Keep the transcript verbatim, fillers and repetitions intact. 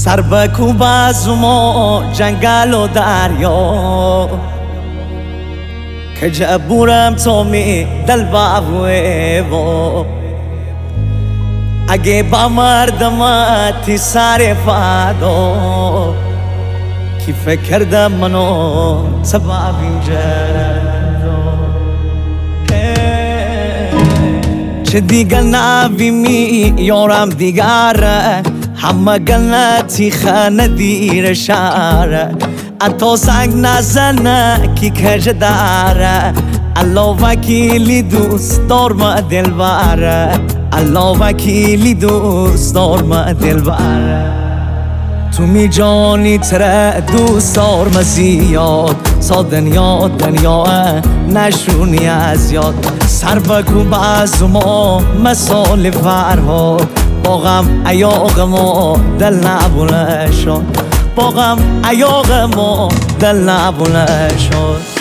سر بکوب از ما جنگل و دریا که جبورم تو می دل باوی و اگه با مردماتی سر فادا کی فکر کردم منو سبب اینجا چه دیگه نبی می یارم دیگره همه گلتی خانه دیر شهره اتو سنگ نزنه کی کج داره الله وکیلی دوست دارم دل بره الله وکیلی دوست دارم دل بره تو می جانی تره دوست دارم زیاد سا دنیا دنیا نشونی از یاد سر بکوب از ما مثال فرهاد باغم ایاغم دل نبونه شد باغم ایاغم دل نبونه شد